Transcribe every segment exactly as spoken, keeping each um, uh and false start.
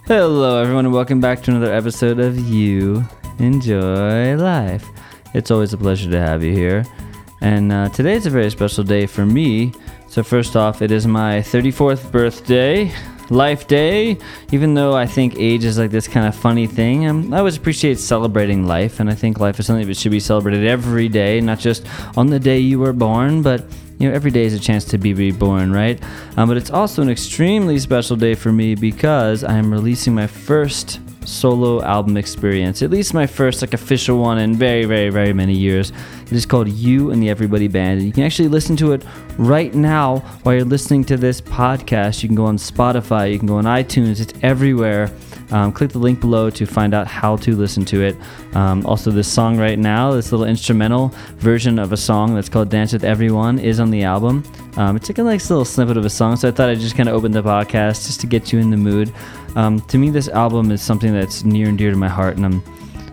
Hello, everyone, and welcome back to another episode of You Enjoy Life. It's always a pleasure to have you here. And uh, today is a very special day for me. So first off, it is my thirty-fourth birthday, life day. Even though I think age is like this kind of funny thing, um, I always appreciate celebrating life. And I think life is something that should be celebrated every day, not just on the day you were born, but you know, every day is a chance to be reborn, right? Um, but it's also an extremely special day for me because I am releasing my first solo album experience, at least my first like official one in very, very, very many years. It is called You and the Everybody Band, and you can actually listen to it right now while you're listening to this podcast. You can go on Spotify, you can go on iTunes, it's everywhere. Um, click the link below to find out how to listen to it. Um, also, this song right now, this little instrumental version of a song that's called Dance With Everyone is on the album. Um, it's like a nice little snippet of a song, so I thought I'd just kind of open the podcast just to get you in the mood. Um, to me, this album is something that's near and dear to my heart, and I'm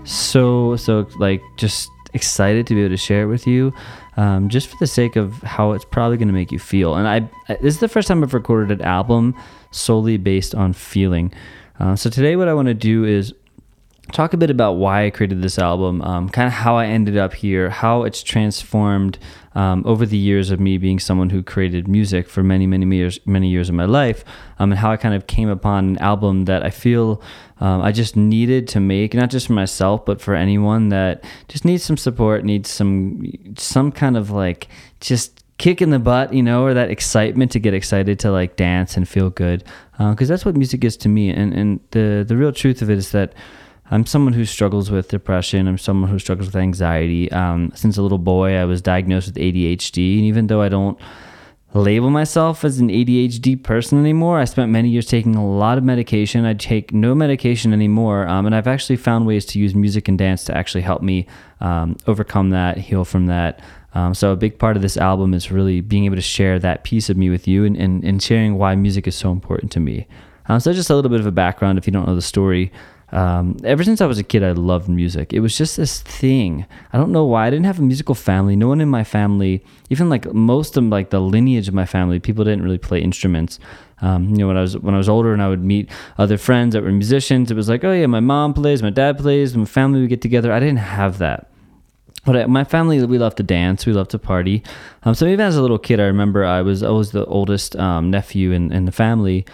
so, so, like, just excited to be able to share it with you, um, just for the sake of how it's probably going to make you feel. And I, I, this is the first time I've recorded an album solely based on feeling. Uh, so today what I want to do is talk a bit about why I created this album, um, kind of how I ended up here, how it's transformed um, over the years of me being someone who created music for many, many years, many years of my life, um, and how I kind of came upon an album that I feel um, I just needed to make, not just for myself, but for anyone that just needs some support, needs some some kind of like just kick in the butt, you know, or that excitement to get excited to like dance and feel good, because uh, that's what music is to me. And and the the real truth of it is that I'm someone who struggles with depression. I'm someone who struggles with anxiety. Um, since a little boy, I was diagnosed with A D H D, and even though I don't label myself as an A D H D person anymore, I spent many years taking a lot of medication. I take no medication anymore, um, and I've actually found ways to use music and dance to actually help me um, overcome that, heal from that. Um, so a big part of this album is really being able to share that piece of me with you, and, and, and sharing why music is so important to me. Um, so just a little bit of a background if you don't know the story. Um, ever since I was a kid, I loved music. It was just this thing. I don't know why. I didn't have a musical family. No one in my family, even like most of like the lineage of my family, people didn't really play instruments. Um, you know, when I was when I was older and I would meet other friends that were musicians, it was like, oh yeah, my mom plays, my dad plays, my family would get together. I didn't have that. But my family, we love to dance, we love to party. Um, so even as a little kid, I remember I was always the oldest um, nephew in, in the family.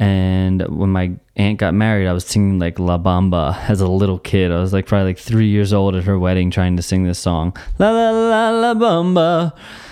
And when my aunt got married, I was singing like La Bamba as a little kid. I was like probably like three years old at her wedding trying to sing this song. La la la la Bamba.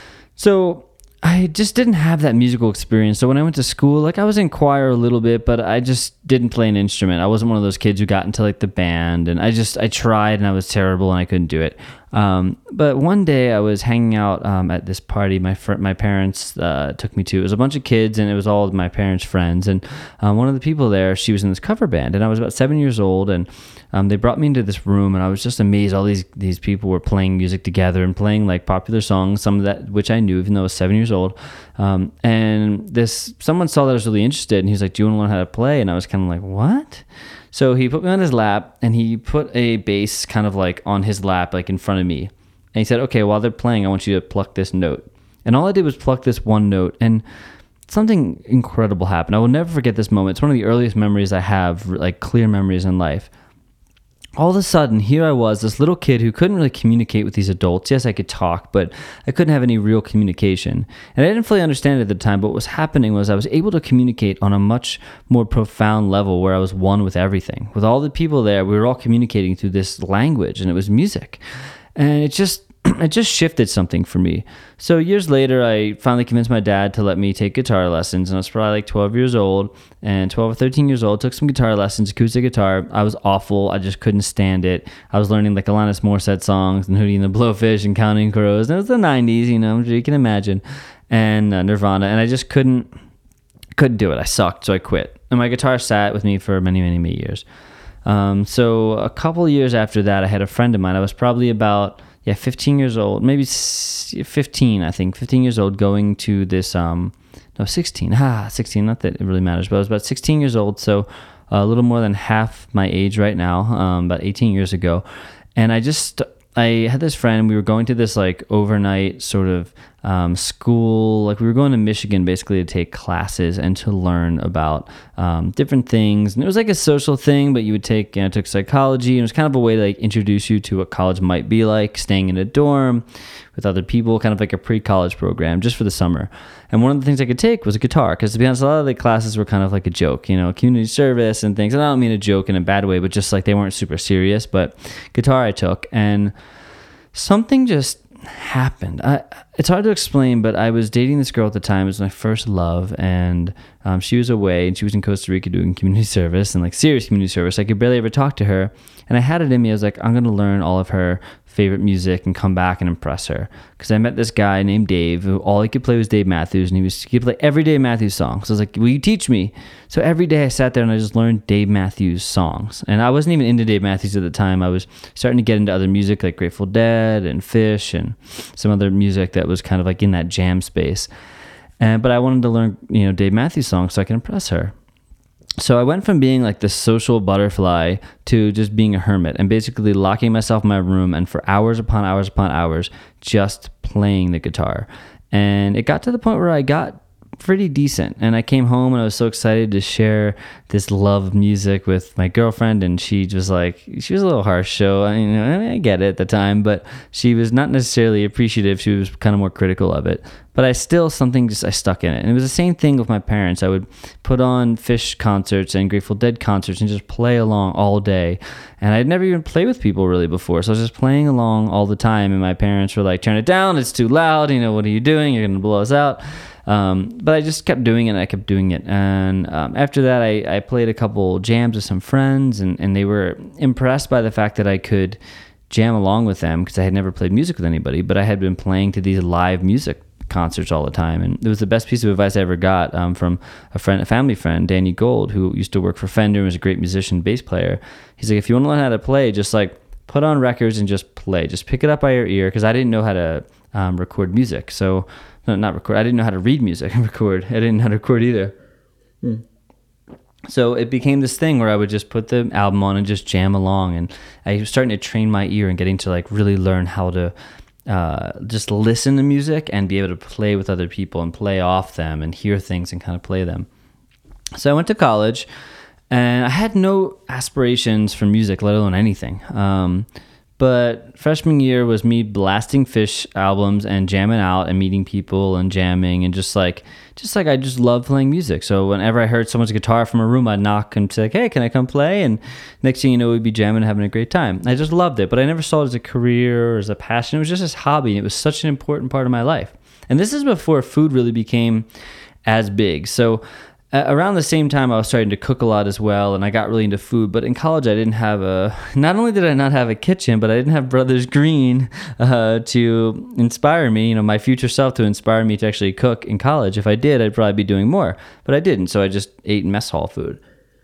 So I just didn't have that musical experience. So when I went to school, like I was in choir a little bit, but I just didn't play an instrument. I wasn't one of those kids who got into like the band, and I just, I tried and I was terrible and I couldn't do it. Um, but one day I was hanging out um, at this party my fr- my parents uh, took me to. It was a bunch of kids, and it was all of my parents' friends. And um, one of the people there, she was in this cover band, and I was about seven years old, and um, they brought me into this room, and I was just amazed. All these these people were playing music together and playing like popular songs, some of that which I knew, even though I was seven years old. Um, and this someone saw that I was really interested, and he was like, "Do you want to learn how to play?" And I was kind of like, "What?" So he put me on his lap, and he put a bass kind of like on his lap, like in front of me. And he said, okay, while they're playing, I want you to pluck this note. And all I did was pluck this one note, and something incredible happened. I will never forget this moment. It's one of the earliest memories I have, like clear memories in life. All of a sudden, here I was, this little kid who couldn't really communicate with these adults. Yes, I could talk, but I couldn't have any real communication. And I didn't fully understand it at the time, but what was happening was I was able to communicate on a much more profound level where I was one with everything. With all the people there, we were all communicating through this language, and it was music. And it just it just shifted something for me. So years later, I finally convinced my dad to let me take guitar lessons, and I was probably like twelve years old, and twelve or thirteen years old, took some guitar lessons, acoustic guitar. I was awful. I just couldn't stand it. I was learning like Alanis Morissette songs and Hootie and the Blowfish and Counting Crows, and it was the nineties, you know, you can imagine, and uh, Nirvana, and I just couldn't, couldn't do it. I sucked, so I quit. And my guitar sat with me for many, many, many years. Um, so a couple years after that, I had a friend of mine. I was probably about yeah, fifteen years old, maybe fifteen, I think, fifteen years old, going to this, um, no, sixteen, ah, sixteen, not that it really matters, but I was about sixteen years old, so a little more than half my age right now, um, about eighteen years ago, and I just, I had this friend, we were going to this, like, overnight sort of um, school. Like we were going to Michigan basically to take classes and to learn about um, different things. And it was like a social thing, but you would take, you know, took psychology, and it was kind of a way to like introduce you to what college might be like, staying in a dorm with other people, kind of like a pre-college program just for the summer. And one of the things I could take was a guitar, because to be honest, a lot of the classes were kind of like a joke, you know, community service and things. And I don't mean a joke in a bad way, but just like they weren't super serious. But guitar I took, and something just happened. I, it's hard to explain, but I was dating this girl at the time. It was my first love, and um, she was away, and she was in Costa Rica doing community service, and like serious community service. I could barely ever talk to her, and I had it in me. I was like, I'm going to learn all of her favorite music and come back and impress her, because I met this guy named Dave who all he could play was Dave Matthews, and he was he could play every Dave Matthews song. So I was like, will you teach me? So every day I sat there and I just learned Dave Matthews songs, and I wasn't even into Dave Matthews at the time. I was starting to get into other music like Grateful Dead and Fish and some other music that was kind of like in that jam space. And but I wanted to learn, you know, Dave Matthews songs so I could impress her. So I went from being like the social butterfly to just being a hermit and basically locking myself in my room and for hours upon hours upon hours just playing the guitar. And it got to the point where I got pretty decent, and I came home and I was so excited to share this love of music with my girlfriend, and she was like, she was a little harsh, so I mean, I mean, I get it at the time, but she was not necessarily appreciative. She was kind of more critical of it, but I still something just I stuck in it. And it was the same thing with my parents. I would put on Fish concerts and Grateful Dead concerts and just play along all day, and I'd never even played with people really before, so I was just playing along all the time, and my parents were like, turn it down, it's too loud, you know, what are you doing, you're gonna blow us out. Um, but I just kept doing it, and I kept doing it. And um, after that, I, I played a couple jams with some friends, and, and they were impressed by the fact that I could jam along with them, because I had never played music with anybody, but I had been playing to these live music concerts all the time. And it was the best piece of advice I ever got um, from a friend, a family friend, Danny Gold, who used to work for Fender and was a great musician, bass player. He's like, if you want to learn how to play, just like put on records and just play. Just pick it up by your ear, because I didn't know how to um, record music. So No, not record. I didn't know how to read music and record. I didn't know how to record either. Hmm. So it became this thing where I would just put the album on and just jam along. And I was starting to train my ear and getting to like really learn how to uh, just listen to music and be able to play with other people and play off them and hear things and kind of play them. So I went to college, and I had no aspirations for music, let alone anything. Um, But freshman year was me blasting Fish albums and jamming out and meeting people and jamming, and just like, just like I just love playing music. So whenever I heard someone's guitar from a room, I'd knock and say, like, hey, can I come play? And next thing you know, we'd be jamming and having a great time. I just loved it, but I never saw it as a career or as a passion. It was just this hobby, and it was such an important part of my life. And this is before food really became as big. So Uh, around the same time, I was starting to cook a lot as well, and I got really into food. But in college, I didn't have a, not only did I not have a kitchen, but I didn't have Brothers Green uh, to inspire me, you know, my future self to inspire me to actually cook in college. If I did, I'd probably be doing more, but I didn't. So I just ate mess hall food.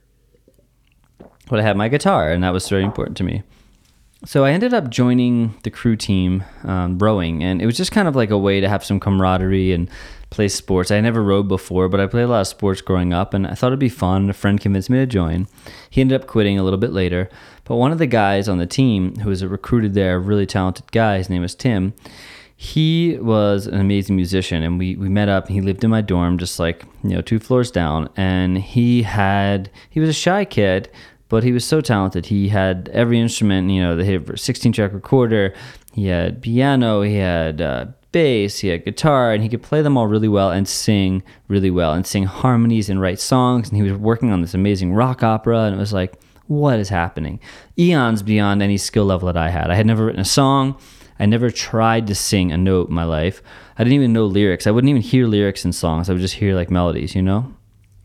But I had my guitar, and that was very important to me. So I ended up joining the crew team, um, rowing, and it was just kind of like a way to have some camaraderie and play sports. I never rowed before, but I played a lot of sports growing up, and I thought it'd be fun. A friend convinced me to join. He ended up quitting a little bit later, but one of the guys on the team who was a recruited there, a really talented guy, his name was Tim, he was an amazing musician, and we, we met up, and he lived in my dorm just like, you know, two floors down, and he had, he was a shy kid, but he was so talented. He had every instrument, you know, he had a sixteen track recorder, he had piano, he had uh, bass, he had guitar, and he could play them all really well and sing really well and sing harmonies and write songs. And he was working on this amazing rock opera, and it was like, what is happening? Eons beyond any skill level that I had. I had never written a song. I never tried to sing a note in my life. I didn't even know lyrics. I wouldn't even hear lyrics in songs. I would just hear like melodies, you know?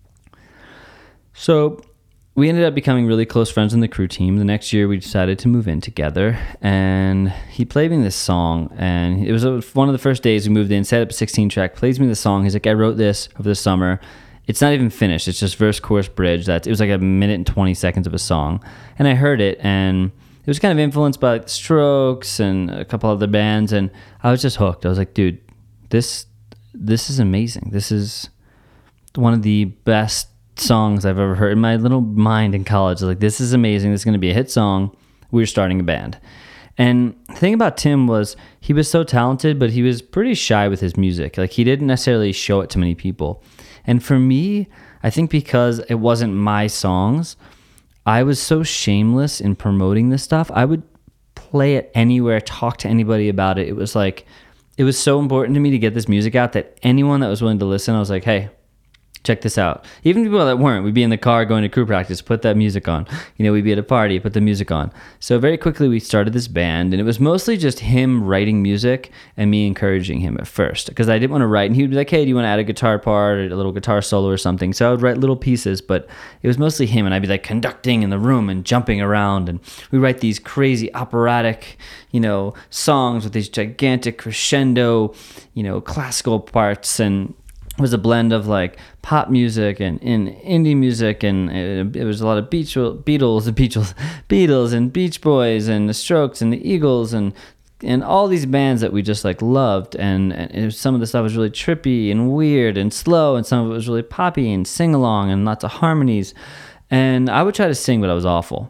So we ended up becoming really close friends in the crew team. The next year, we decided to move in together, and he played me this song, and it was one of the first days we moved in, set up a sixteen track, plays me the song. He's like, I wrote this over the summer. It's not even finished. It's just verse, chorus, bridge. That's, it was like a minute and twenty seconds of a song, and I heard it, and it was kind of influenced by like the Strokes and a couple other bands, and I was just hooked. I was like, dude, this this is amazing. This is one of the best songs I've ever heard. In my little mind in college, like, this is amazing. This is going to be a hit song. We were starting a band. And the thing about Tim was he was so talented, but he was pretty shy with his music. Like he didn't necessarily show it to many people. And for me, I think because it wasn't my songs, I was so shameless in promoting this stuff. I would play it anywhere, talk to anybody about it. It was like, it was so important to me to get this music out that anyone that was willing to listen, I was like, hey, check this out. Even people that weren't, we'd be in the car going to crew practice, put that music on. You know, we'd be at a party, put the music on. So very quickly we started this band, and it was mostly just him writing music and me encouraging him at first, because I didn't want to write. And he would be like, hey, do you want to add a guitar part or a little guitar solo or something? So I would write little pieces, but it was mostly him, and I'd be like conducting in the room and jumping around, and we write these crazy operatic, you know, songs with these gigantic crescendo, you know, classical parts, and was a blend of like pop music and, and indie music, and it, it was a lot of Beach, Beatles and Beatles, Beatles and Beach Boys and the Strokes and the Eagles and and all these bands that we just like loved, and, and it was, some of the stuff was really trippy and weird and slow, and some of it was really poppy and sing along and lots of harmonies. And I would try to sing, but I was awful.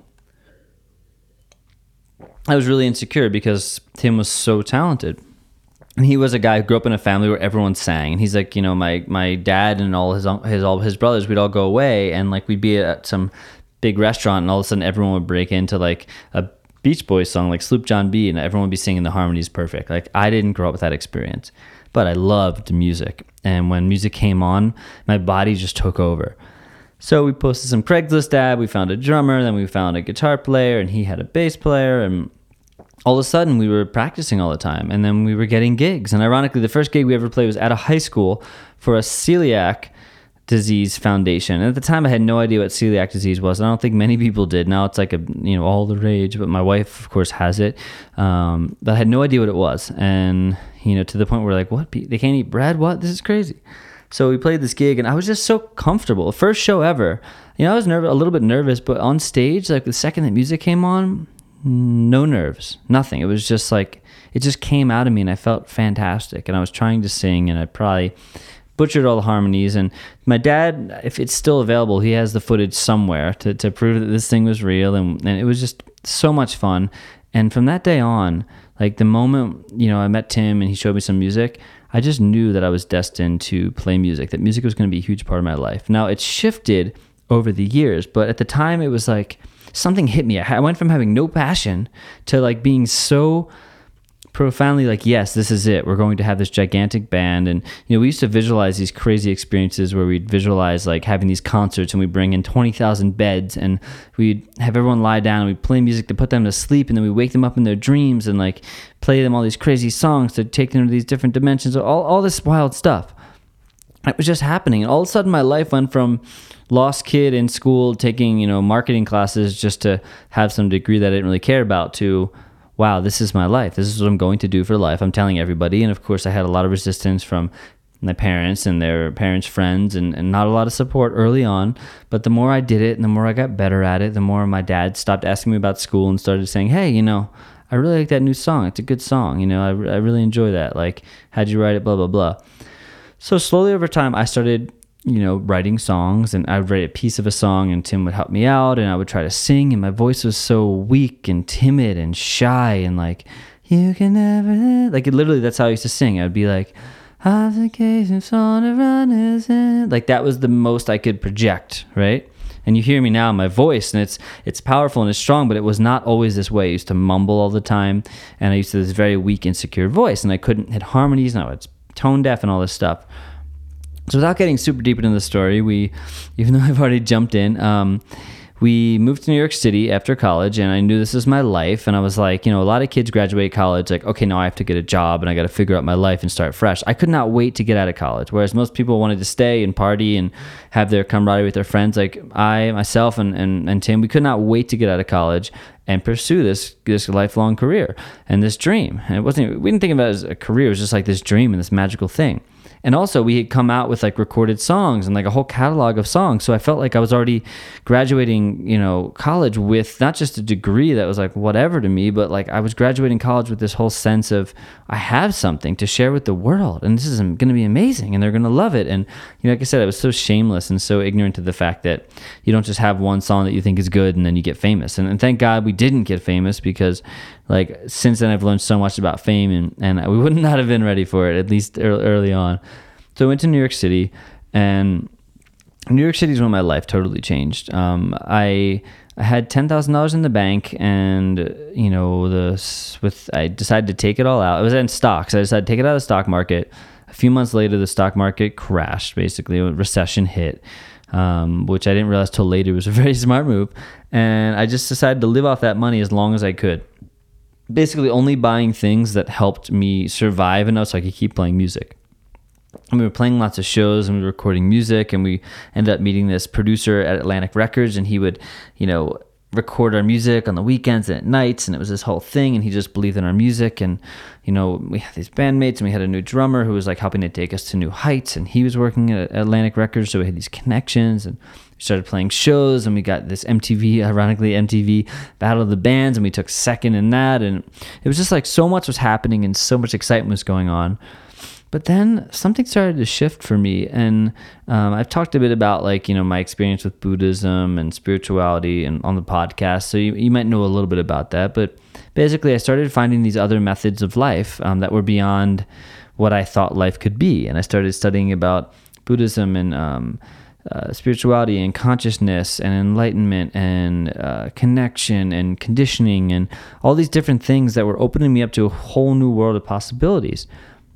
I was really insecure because Tim was so talented. And he was a guy who grew up in a family where everyone sang. And he's like, you know, my my dad and all his his all his brothers, we'd all go away, and like we'd be at some big restaurant, and all of a sudden everyone would break into like a Beach Boys song, like Sloop John B, and everyone would be singing the harmonies perfect. Like I didn't grow up with that experience, but I loved music. And when music came on, my body just took over. So we posted some Craigslist ad. We found a drummer, then we found a guitar player, and he had a bass player, and all of a sudden we were practicing all the time, and then we were getting gigs. And ironically, the first gig we ever played was at a high school for a celiac disease foundation. And at the time I had no idea what celiac disease was. I don't think many people did. Now it's like a, you know, all the rage, but my wife of course has it. Um, but I had no idea what it was. And, you know, to the point where like, what? They can't eat bread? What? This is crazy. So we played this gig, and I was just so comfortable. First show ever. You know, I was nervous, a little bit nervous, but on stage, like the second that music came on, no nerves, nothing. It was just like, it just came out of me, and I felt fantastic. And I was trying to sing, and I probably butchered all the harmonies. And my dad, if it's still available, he has the footage somewhere to, to prove that this thing was real. And, and it was just so much fun. And from that day on, like the moment, you know, I met Tim and he showed me some music, I just knew that I was destined to play music, that music was going to be a huge part of my life. Now it's shifted over the years, but at the time it was like, something hit me. I went from having no passion to like being so profoundly like, yes, this is it. We're going to have this gigantic band. And, you know, we used to visualize these crazy experiences where we'd visualize like having these concerts, and we'd bring in twenty thousand beds, and we'd have everyone lie down, and we'd play music to put them to sleep. And then we wake them up in their dreams and like play them all these crazy songs to take them to these different dimensions, all, all this wild stuff. It was just happening. And all of a sudden my life went from lost kid in school taking, you know, marketing classes just to have some degree that I didn't really care about to, wow, this is my life. This is what I'm going to do for life. I'm telling everybody. And of course I had a lot of resistance from my parents and their parents' friends, and, and not a lot of support early on. But the more I did it and the more I got better at it, the more my dad stopped asking me about school and started saying, hey, you know, I really like that new song. It's a good song. You know, I, I really enjoy that. Like, how'd you write it? Blah, blah, blah. So slowly over time, I started, you know, writing songs, and I would write a piece of a song, and Tim would help me out, and I would try to sing, and my voice was so weak and timid and shy, and like, you can never, like, it literally, that's how I used to sing. I'd be like, obligation on a run is in. Like, that was the most I could project, right? And you hear me now, my voice, and it's it's powerful and it's strong, but it was not always this way. I used to mumble all the time, and I used to have this very weak, insecure voice, and I couldn't hit harmonies, and I was tone deaf and all this stuff. So without getting super deep into the story, we, even though I've already jumped in, um, we moved to New York City after college, and I knew this was my life. And I was like, you know, a lot of kids graduate college, like, okay, now I have to get a job and I got to figure out my life and start fresh. I could not wait to get out of college. Whereas most people wanted to stay and party and have their camaraderie with their friends. Like I, myself and, and, and Tim, we could not wait to get out of college and pursue this this lifelong career and this dream. And it wasn't, we didn't think about it as a career. It was just like this dream and this magical thing. And also we had come out with like recorded songs and like a whole catalog of songs. So I felt like I was already graduating, you know, college with not just a degree that was like whatever to me, but like I was graduating college with this whole sense of I have something to share with the world, and this is going to be amazing, and they're going to love it. And, you know, like I said, I was so shameless and so ignorant of the fact that you don't just have one song that you think is good and then you get famous. And, and thank God we didn't get famous, because like since then I've learned so much about fame, and, and we would not have been ready for it, at least early on. So I went to New York City, and New York City is when my life totally changed. Um, I I had ten thousand dollars in the bank, and you know the with I decided to take it all out. It was in stocks. I decided to take it out of the stock market. A few months later, the stock market crashed. Basically, a recession hit, um, which I didn't realize till later was a very smart move. And I just decided to live off that money as long as I could. Basically, only buying things that helped me survive enough so I could keep playing music. And we were playing lots of shows, and we were recording music, and we ended up meeting this producer at Atlantic Records, and he would, you know, record our music on the weekends and at nights, and it was this whole thing, and he just believed in our music. And, you know, we had these bandmates, and we had a new drummer who was like helping to take us to new heights, and he was working at Atlantic Records, so we had these connections, and we started playing shows, and we got this M T V, ironically M T V Battle of the Bands, and we took second in that, and it was just like so much was happening, and so much excitement was going on. But then something started to shift for me, and um, I've talked a bit about like, you know, my experience with Buddhism and spirituality and on the podcast, so you, you might know a little bit about that. But basically, I started finding these other methods of life um, that were beyond what I thought life could be, and I started studying about Buddhism and um, uh, spirituality and consciousness and enlightenment and uh, connection and conditioning and all these different things that were opening me up to a whole new world of possibilities.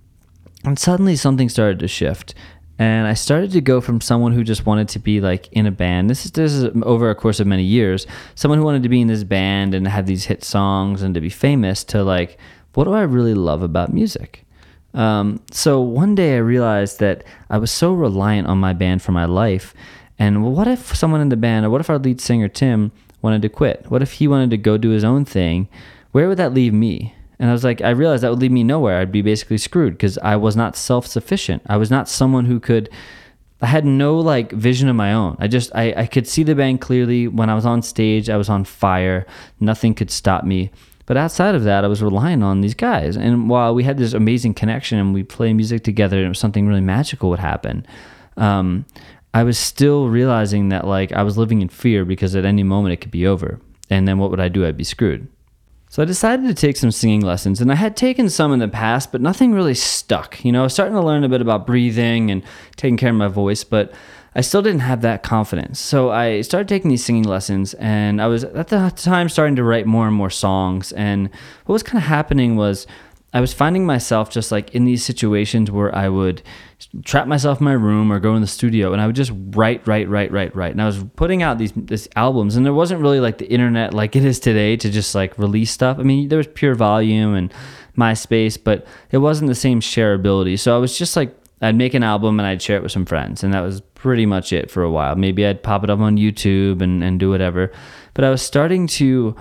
And suddenly something started to shift, and I started to go from someone who just wanted to be like in a band. This is, this is over a course of many years. Someone who wanted to be in this band and have these hit songs and to be famous, to like, what do I really love about music? Um, so one day I realized that I was so reliant on my band for my life. And well, what if someone in the band, or what if our lead singer Tim wanted to quit? What if he wanted to go do his own thing? Where would that leave me? And I was like, I realized that would leave me nowhere. I'd be basically screwed because I was not self-sufficient. I was not someone who could, I had no like vision of my own. I just, I, I could see the band clearly. When I was on stage, I was on fire. Nothing could stop me. But outside of that, I was relying on these guys. And while we had this amazing connection and we play music together and it was something really magical would happen, um, I was still realizing that like I was living in fear because at any moment it could be over. And then what would I do? I'd be screwed. So I decided to take some singing lessons, and I had taken some in the past, but nothing really stuck. You know, I was starting to learn a bit about breathing and taking care of my voice, but I still didn't have that confidence. So I started taking these singing lessons, and I was at the time starting to write more and more songs. And what was kind of happening was I was finding myself just like in these situations where I would trap myself in my room or go in the studio, and I would just write, write, write, write, write. And I was putting out these, these albums, and there wasn't really like the internet like it is today to just like release stuff. I mean, there was Pure Volume and MySpace, but it wasn't the same shareability. So I was just like, I'd make an album and I'd share it with some friends, and that was pretty much it for a while. Maybe I'd pop it up on YouTube and, and do whatever. But I was starting to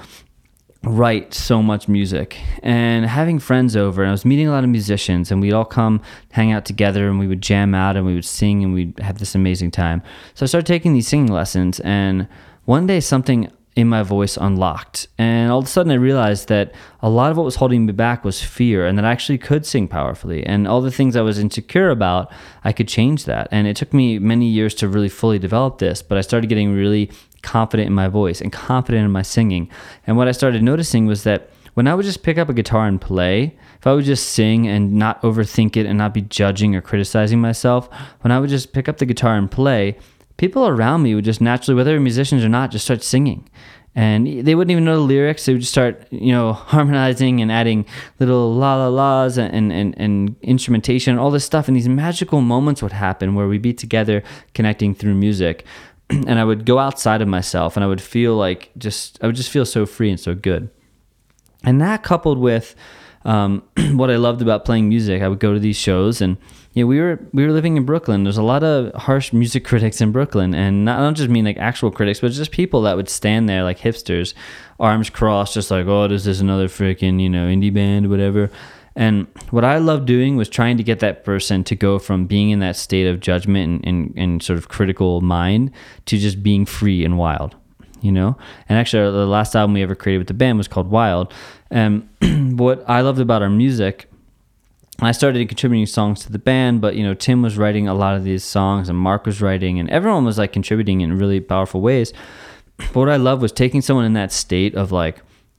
write so much music and having friends over, and I was meeting a lot of musicians, and we'd all come hang out together, and we would jam out and we would sing, and we'd have this amazing time. So I started taking these singing lessons, and one day something in my voice unlocked, and all of a sudden I realized that a lot of what was holding me back was fear, and that I actually could sing powerfully, and all the things I was insecure about, I could change that. And it took me many years to really fully develop this, but I started getting really confident in my voice and confident in my singing. And what I started noticing was that when I would just pick up a guitar and play, if I would just sing and not overthink it and not be judging or criticizing myself, when I would just pick up the guitar and play, people around me would just naturally, whether they're musicians or not, just start singing. And they wouldn't even know the lyrics. They would just start, you know, harmonizing and adding little la la la's and, and, and instrumentation, all this stuff. And these magical moments would happen where we'd be together connecting through music. And I would go outside of myself, and I would feel like just, I would just feel so free and so good. And that coupled with um, what I loved about playing music, I would go to these shows, and you know, we were we were living in Brooklyn. There's a lot of harsh music critics in Brooklyn, and not, I don't just mean like actual critics, but just people that would stand there like hipsters, arms crossed, just like, oh, this is another freaking, you know, indie band, whatever. And what I loved doing was trying to get that person to go from being in that state of judgment and, and, and sort of critical mind to just being free and wild, you know? And actually, the last album we ever created with the band was called Wild. And what I loved about our music, I started contributing songs to the band, but, you know, Tim was writing a lot of these songs, and Mark was writing, and everyone was, like, contributing in really powerful ways. But what I loved was taking someone in that state of, like,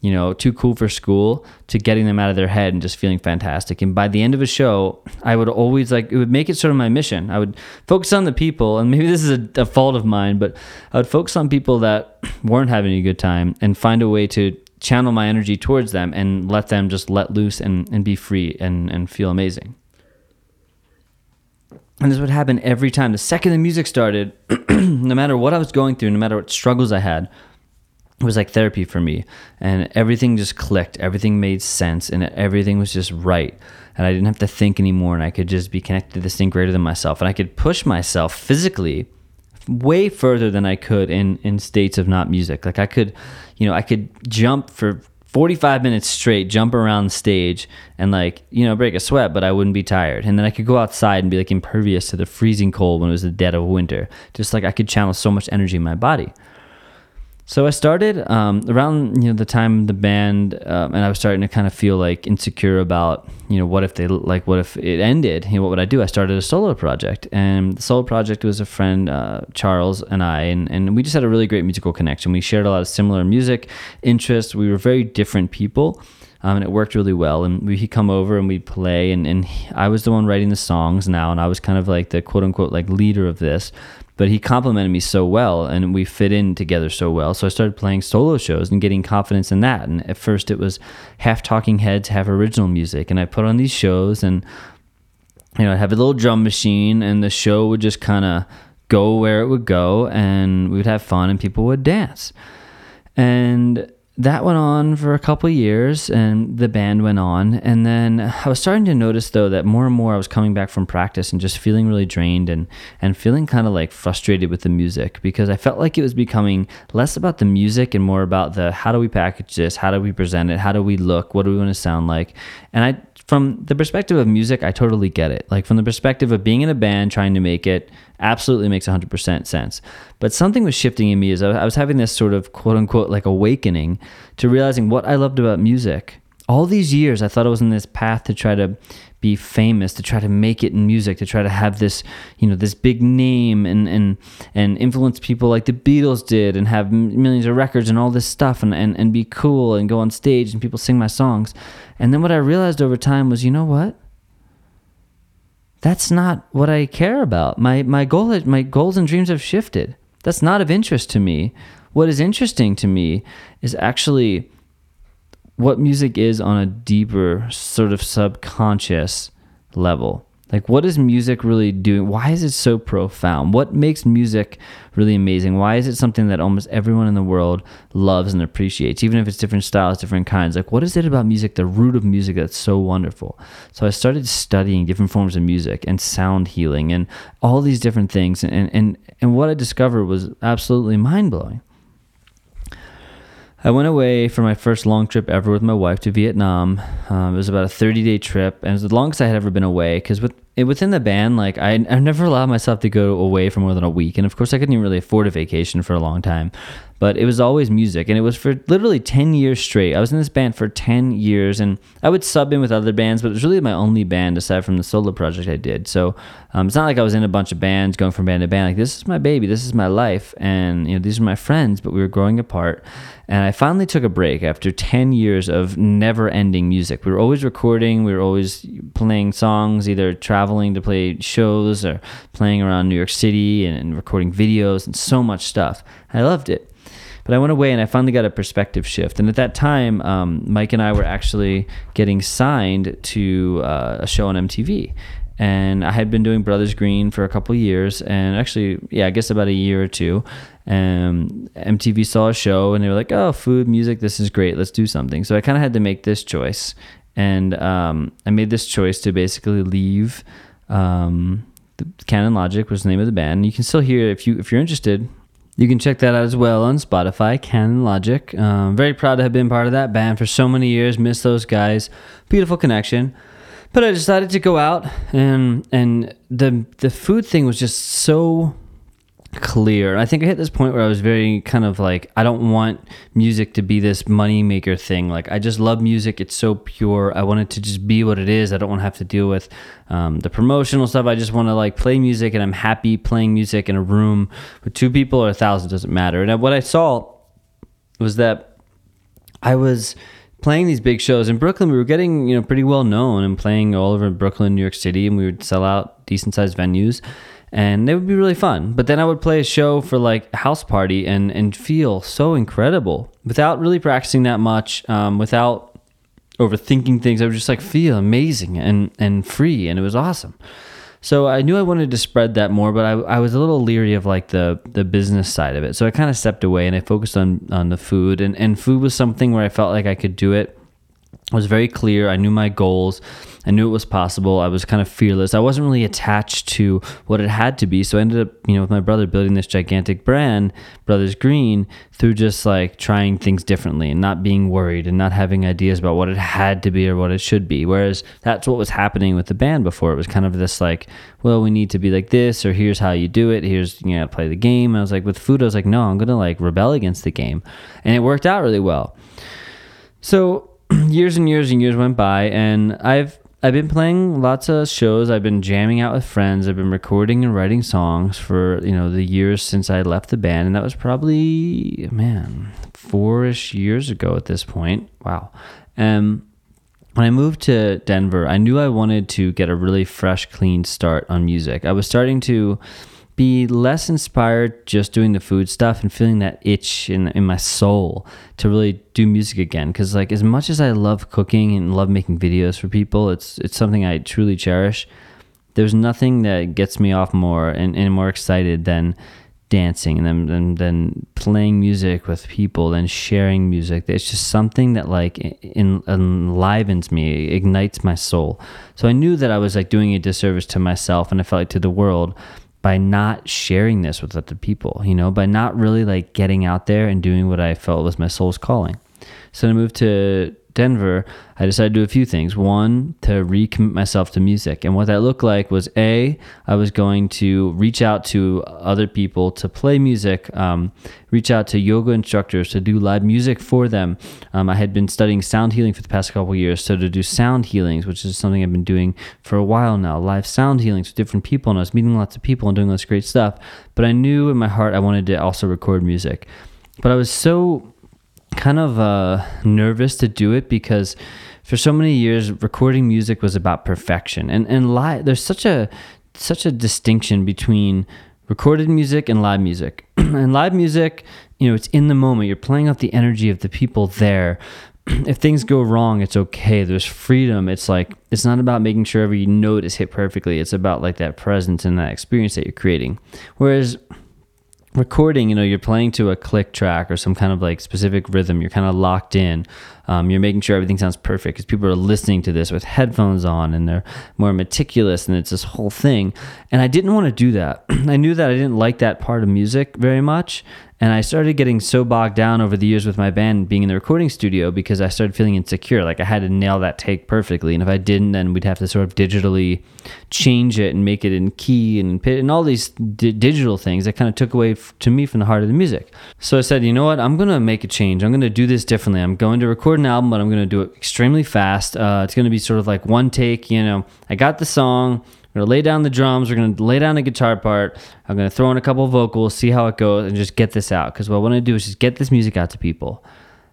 you know, too cool for school, to getting them out of their head and just feeling fantastic. And by the end of a show, I would always like, it would make it sort of my mission. I would focus on the people, and maybe this is a, a fault of mine, but I would focus on people that weren't having a good time and find a way to channel my energy towards them and let them just let loose and, and be free and, and feel amazing. And this would happen every time. The second the music started, no matter what I was going through, no matter what struggles I had, it was like therapy for me. And everything just clicked. Everything made sense. And everything was just right. And I didn't have to think anymore. And I could just be connected to this thing greater than myself. And I could push myself physically way further than I could in, in states of not music. Like I could, you know, I could jump for forty-five minutes straight, jump around the stage and like, you know, break a sweat, but I wouldn't be tired. And then I could go outside and be like impervious to the freezing cold when it was the dead of winter. Just like I could channel so much energy in my body. So I started um, around, you know, the time the band, um, and I was starting to kind of feel like insecure about, you know, what if they like, what if it ended? You know, what would I do? I started a solo project, and the solo project was a friend, uh, Charles, and I, and, and we just had a really great musical connection. We shared a lot of similar music interests. We were very different people, um, and it worked really well. And we, he'd come over and we'd play, and, and he, I was the one writing the songs now, and I was kind of like the quote unquote like leader of this. But he complimented me so well, and we fit in together so well. So I started playing solo shows and getting confidence in that. And at first it was half Talking Heads, half original music. And I put on these shows, and, you know, I'd have a little drum machine, and the show would just kind of go where it would go, and we would have fun, and people would dance. And that went on for a couple of years, and the band went on. And then I was starting to notice, though, that more and more I was coming back from practice and just feeling really drained and, and feeling kind of like frustrated with the music, because I felt like it was becoming less about the music and more about the how do we package this, how do we present it, how do we look, what do we want to sound like. And I, from the perspective of music, I totally get it. Like from the perspective of being in a band, trying to make it, absolutely makes one hundred percent sense. But something was shifting in me as I was having this sort of quote unquote like awakening to realizing what I loved about music. All these years I thought I was in this path to try to be famous, to try to make it in music, to try to have this, you know, this big name and and and influence people like the Beatles did, and have millions of records and all this stuff, and, and, and be cool and go on stage and people sing my songs. And then what I realized over time was, you know what? That's not what I care about. My my goal, my goals and dreams have shifted. That's not of interest to me. What is interesting to me is actually what music is on a deeper sort of subconscious level. Like, what is music really doing? Why is it so profound? What makes music really amazing? Why is it something that almost everyone in the world loves and appreciates, even if it's different styles, different kinds? Like, what is it about music, the root of music, that's so wonderful? So I started studying different forms of music and sound healing and all these different things. And, and, and what I discovered was absolutely mind-blowing. I went away for my first long trip ever with my wife to Vietnam. Um, it was about a thirty-day trip, and it was the longest I had ever been away, because with, within the band, like I, I never allowed myself to go away for more than a week. And of course, I couldn't even really afford a vacation for a long time. But it was always music, and it was for literally ten years straight. I was in this band for ten years, and I would sub in with other bands, but it was really my only band aside from the solo project I did. So um, it's not like I was in a bunch of bands going from band to band. Like, this is my baby, this is my life, and you know, these are my friends, but we were growing apart. And I finally took a break after ten years of never-ending music. We were always recording, we were always playing songs, either traveling to play shows or playing around New York City and, and recording videos and so much stuff. I loved it. But I went away and I finally got a perspective shift. And at that time, um, Mike and I were actually getting signed to uh, a show on M T V. And I had been doing Brothers Green for a couple of years, and actually, yeah, I guess about a year or two. Um, M T V saw a show, and they were like, "Oh, food, music, this is great. Let's do something." So I kind of had to make this choice, and um, I made this choice to basically leave. Um, the Canon Logic was the name of the band. You can still hear it if you if you're interested. You can check that out as well on Spotify, Canon Logic. Um, very proud to have been part of that band for so many years. Miss those guys. Beautiful connection. But I decided to go out, and and the the food thing was just so clear. I think I hit this point where I was very kind of like, I don't want music to be this money maker thing. Like, I just love music. It's so pure. I want it to just be what it is. I don't want to have to deal with um, the promotional stuff. I just want to like play music, and I'm happy playing music in a room with two people or a thousand, doesn't matter. And what I saw was that I was playing these big shows in Brooklyn. We were getting, you know, pretty well known and playing all over Brooklyn, New York City, and we would sell out decent sized venues, and they would be really fun. But then I would play a show for like a house party and and feel so incredible without really practicing that much, um, without overthinking things. I would just like feel amazing and and free, and it was awesome. So I knew I wanted to spread that more, but I, I was a little leery of like the the business side of it. So I kind of stepped away and I focused on on the food, and and food was something where I felt like I could do it. I was very clear. I knew my goals. I knew it was possible. I was kind of fearless. I wasn't really attached to what it had to be. So I ended up, you know, with my brother building this gigantic brand, Brothers Green, through just like trying things differently and not being worried and not having ideas about what it had to be or what it should be. Whereas that's what was happening with the band before. It was kind of this like, well, we need to be like this, or here's how you do it. Here's, you know, play the game. And I was like, with food, I was like, no, I'm going to like rebel against the game. And it worked out really well. So years and years and years went by, and I've I've been playing lots of shows. I've been jamming out with friends. I've been recording and writing songs for, you know, the years since I left the band, and that was probably, man, four-ish years ago at this point. Wow. Um, when I moved to Denver, I knew I wanted to get a really fresh, clean start on music. I was starting to be less inspired just doing the food stuff and feeling that itch in in my soul to really do music again. Because like, as much as I love cooking and love making videos for people, it's it's something I truly cherish. There's nothing that gets me off more and, and more excited than dancing and then, then then playing music with people and sharing music. It's just something that like in, enlivens me, ignites my soul. So I knew that I was like doing a disservice to myself, and I felt like to the world, by not sharing this with other people, you know, by not really like getting out there and doing what I felt was my soul's calling. So when I moved to Denver, I decided to do a few things. One, to recommit myself to music. And what that looked like was, A, I was going to reach out to other people to play music, um, reach out to yoga instructors to do live music for them. Um, I had been studying sound healing for the past couple of years, so to do sound healings, which is something I've been doing for a while now, live sound healings with different people, and I was meeting lots of people and doing this great stuff. But I knew in my heart I wanted to also record music. But I was so kind of uh, nervous to do it because for so many years recording music was about perfection, and and live, there's such a such a distinction between recorded music and live music. And live music, you know, it's in the moment. You're playing off the energy of the people there. If things go wrong, it's okay. There's freedom. It's like, it's not about making sure every note is hit perfectly. It's about like that presence and that experience that you're creating. Whereas recording, you know, you're playing to a click track or some kind of like specific rhythm. You're kind of locked in. Um, you're making sure everything sounds perfect because people are listening to this with headphones on and they're more meticulous, and it's this whole thing. And I didn't want to do that. I knew that I didn't like that part of music very much. And I started getting so bogged down over the years with my band being in the recording studio because I started feeling insecure. Like I had to nail that take perfectly. And if I didn't, then we'd have to sort of digitally change it and make it in key and pit and all these di- digital things that kind of took away f- to me from the heart of the music. So I said, you know what? I'm going to make a change. I'm going to do this differently. I'm going to record an album, but I'm going to do it extremely fast. Uh, it's going to be sort of like one take. You know, I got the song. We're going to lay down the drums. We're going to lay down the guitar part. I'm going to throw in a couple of vocals, see how it goes, and just get this out. Because what I want to do is just get this music out to people.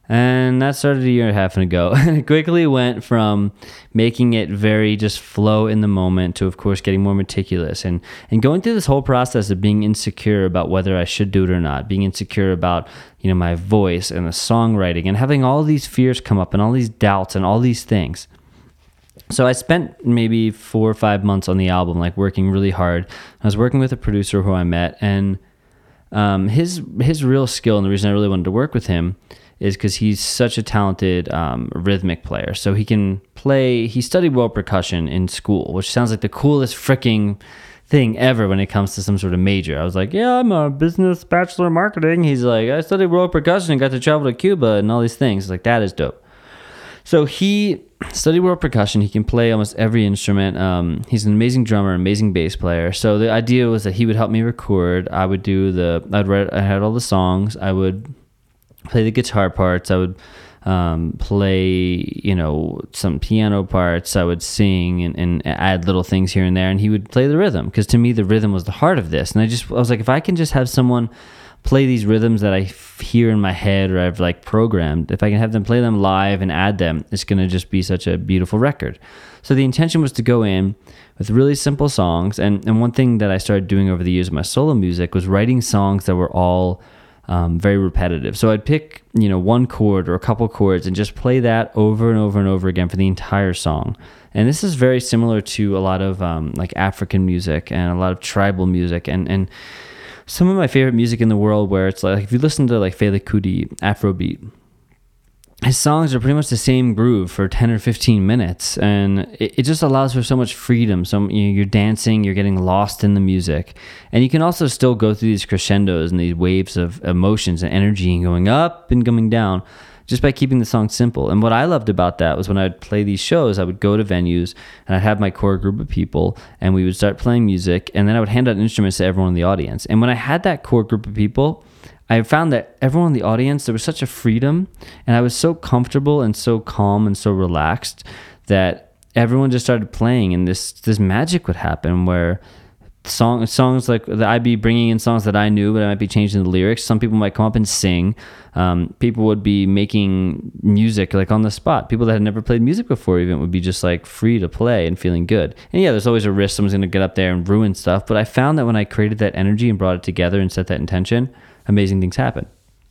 And that started a year and a half ago. And it quickly went from making it very just flow in the moment to, of course, getting more meticulous. And, and going through this whole process of being insecure about whether I should do it or not. Being insecure about, you know, my voice and the songwriting. And having all these fears come up and all these doubts and all these things. So I spent maybe four or five months on the album, like working really hard. I was working with a producer who I met, and um, his his real skill, and the reason I really wanted to work with him is because he's such a talented um, rhythmic player. So he can play, he studied world percussion in school, which sounds like the coolest freaking thing ever when it comes to some sort of major. I was like, yeah, I'm a business bachelor in marketing. He's like, I studied world percussion and got to travel to Cuba and all these things. Like, that is dope. So he studied world percussion. He can play almost every instrument. Um, he's an amazing drummer, amazing bass player. So the idea was that he would help me record. I would do the, I'd write, I had all the songs. I would play the guitar parts. I would um, play, you know, some piano parts. I would sing and, and add little things here and there. And he would play the rhythm, because to me, the rhythm was the heart of this. And I just, I was like, if I can just have someone play these rhythms that I f- hear in my head or I've like programmed, if I can have them play them live and add them, it's going to just be such a beautiful record. So the intention was to go in with really simple songs. And, and one thing that I started doing over the years of my solo music was writing songs that were all um, very repetitive. So I'd pick, you know, one chord or a couple chords and just play that over and over and over again for the entire song. And this is very similar to a lot of um, like African music and a lot of tribal music and, and some of my favorite music in the world, where it's like, if you listen to like Fela Kuti, Afrobeat, his songs are pretty much the same groove for ten or fifteen minutes, and it, it just allows for so much freedom. So you know, you're dancing, you're getting lost in the music, and you can also still go through these crescendos and these waves of emotions and energy and going up and coming down just by keeping the song simple. And what I loved about that was when I'd play these shows, I would go to venues and I'd have my core group of people and we would start playing music, and then I would hand out instruments to everyone in the audience. And when I had that core group of people, I found that everyone in the audience, there was such a freedom, and I was so comfortable and so calm and so relaxed that everyone just started playing, and this this magic would happen where song songs like that, I'd be bringing in songs that I knew, but I might be changing the lyrics. Some people might come up and sing. Um, people would be making music like on the spot. People that had never played music before even would be just like free to play and feeling good. And yeah, there's always a risk someone's going to get up there and ruin stuff. But I found that when I created that energy and brought it together and set that intention, amazing things happen.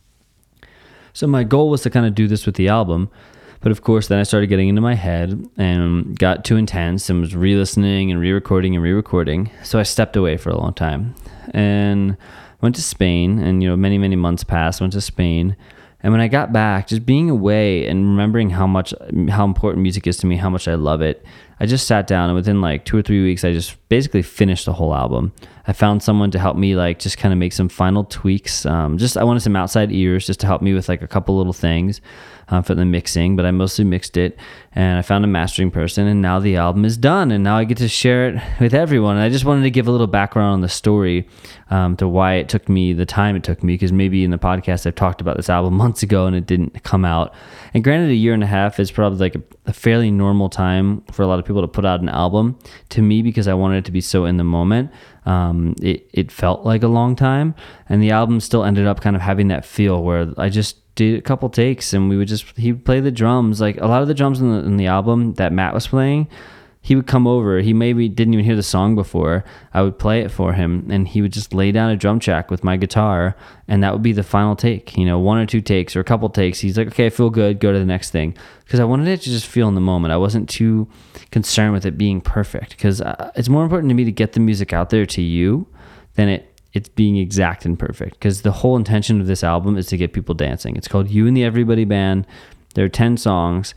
So my goal was to kind of do this with the album. But of course, then I started getting into my head and got too intense and was re-listening and re-recording and re-recording. So I stepped away for a long time and went to Spain, and, you know, many, many months passed, went to Spain. And when I got back, just being away and remembering how much, how important music is to me, how much I love it, I just sat down, and within like two or three weeks, I just basically finished the whole album. I found someone to help me like just kind of make some final tweaks. Um, just I wanted some outside ears just to help me with like a couple little things uh, for the mixing, but I mostly mixed it, and I found a mastering person, and now the album is done, and now I get to share it with everyone. And I just wanted to give a little background on the story um, to why it took me the time it took me, because maybe in the podcast I've talked about this album months ago and it didn't come out. And granted, a year and a half is probably like a, a fairly normal time for a lot of people to put out an album. To me, because I wanted it to be so in the moment, um, it, it felt like a long time, and the album still ended up kind of having that feel where I just did a couple takes and we would just, he would play the drums. Like a lot of the drums in the, in the album that Matt was playing, he would come over, he maybe didn't even hear the song before, I would play it for him, and he would just lay down a drum track with my guitar, and that would be the final take, you know, one or two takes or a couple takes. He's like, okay, I feel good, go to the next thing, because I wanted it to just feel in the moment. I wasn't too concerned with it being perfect, because uh, it's more important to me to get the music out there to you than it it's being exact and perfect, because the whole intention of this album is to get people dancing. It's called You and the Everybody Band. There are ten songs,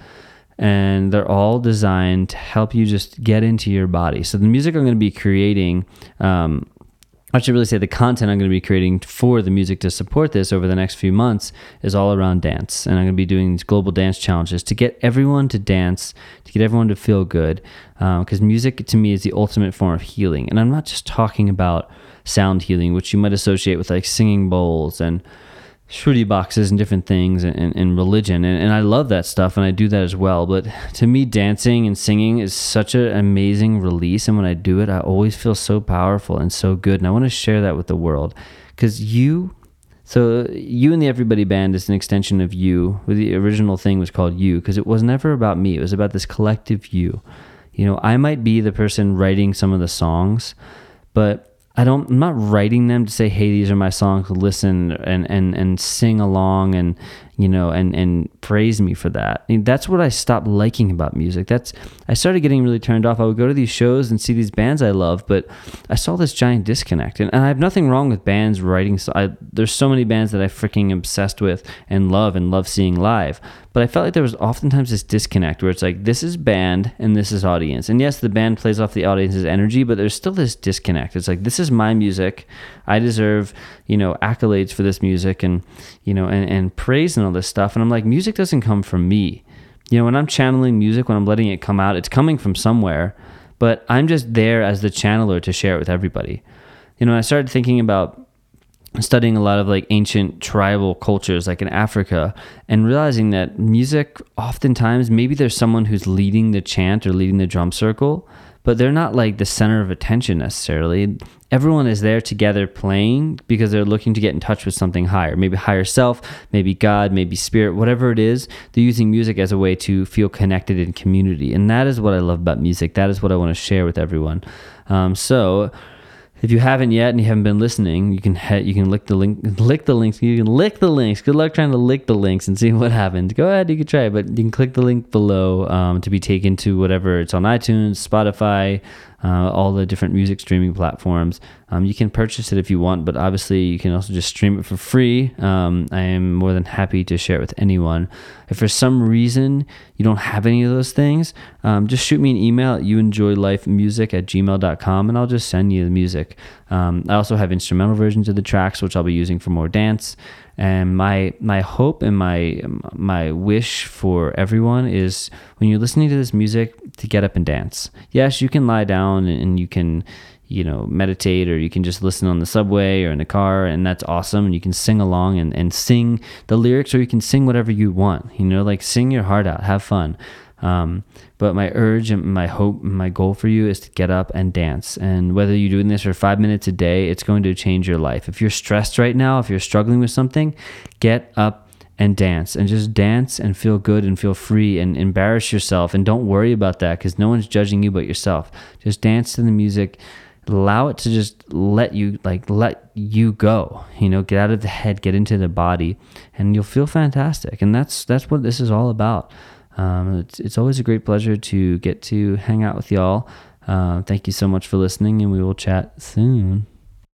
and they're all designed to help you just get into your body. So the music I'm going to be creating, um, I should really say the content I'm going to be creating for the music to support this over the next few months is all around dance. And I'm going to be doing these global dance challenges to get everyone to dance, to get everyone to feel good, because um, music to me is the ultimate form of healing. And I'm not just talking about sound healing, which you might associate with like singing bowls and shruti boxes and different things, and, and, and religion, and, and I love that stuff, and I do that as well. But to me, dancing and singing is such an amazing release, and when I do it, I always feel so powerful and so good, and I want to share that with the world. Because you, so You and the Everybody Band is an extension of You. The original thing was called You, because it was never about me. It was about this collective you. You know, I might be the person writing some of the songs, but I don't, I'm not writing them to say, hey, these are my songs, listen and, and, and sing along and, you know, and, and praise me for that. I mean, that's what I stopped liking about music. That's, I started getting really turned off. I would go to these shows and see these bands I love, but I saw this giant disconnect. And, and I have nothing wrong with bands writing. So I, there's so many bands that I freaking obsessed with and love and love seeing live. But I felt like there was oftentimes this disconnect where it's like, this is band and this is audience. And yes, the band plays off the audience's energy, but there's still this disconnect. It's like, this is my music. I deserve, you know, accolades for this music and, you know, and, and praise and all this stuff. And I'm like, music doesn't come from me. You know, when I'm channeling music, when I'm letting it come out, it's coming from somewhere, but I'm just there as the channeler to share it with everybody. You know, I started thinking about studying a lot of like ancient tribal cultures like in Africa, and realizing that music oftentimes, maybe there's someone who's leading the chant or leading the drum circle, but they're not like the center of attention necessarily. Everyone is there together playing because they're looking to get in touch with something higher, maybe higher self, maybe God, maybe spirit, whatever it is. They're using music as a way to feel connected in community. And that is what I love about music. That is what I want to share with everyone. Um, so if you haven't yet and you haven't been listening, you can he- you can lick the link, lick the links. You can lick the links. Good luck trying to lick the links and see what happens. Go ahead, you can try it, but you can click the link below um, to be taken to whatever it's on iTunes, Spotify, uh, all the different music streaming platforms. Um, you can purchase it if you want, but obviously you can also just stream it for free. Um, I am more than happy to share it with anyone. If for some reason you don't have any of those things, um, just shoot me an email at youenjoylifemusic at gmail dot com and I'll just send you the music. Um, I also have instrumental versions of the tracks, which I'll be using for more dance. And my my hope and my my wish for everyone is when you're listening to this music to get up and dance. Yes, you can lie down and you can, you know, meditate, or you can just listen on the subway or in the car, and that's awesome. And you can sing along and, and sing the lyrics, or you can sing whatever you want, you know, like sing your heart out, have fun. Um, but my urge and my hope, and my goal for you is to get up and dance. And whether you're doing this for five minutes a day, it's going to change your life. If you're stressed right now, if you're struggling with something, get up and dance, and just dance and feel good and feel free, and embarrass yourself. And don't worry about that, because no one's judging you but yourself. Just dance to the music. Allow it to just let you, like, let you go, you know, get out of the head, get into the body, and you'll feel fantastic. And that's, that's what this is all about. Um, it's, it's always a great pleasure to get to hang out with y'all. Uh, thank you so much for listening, and we will chat soon.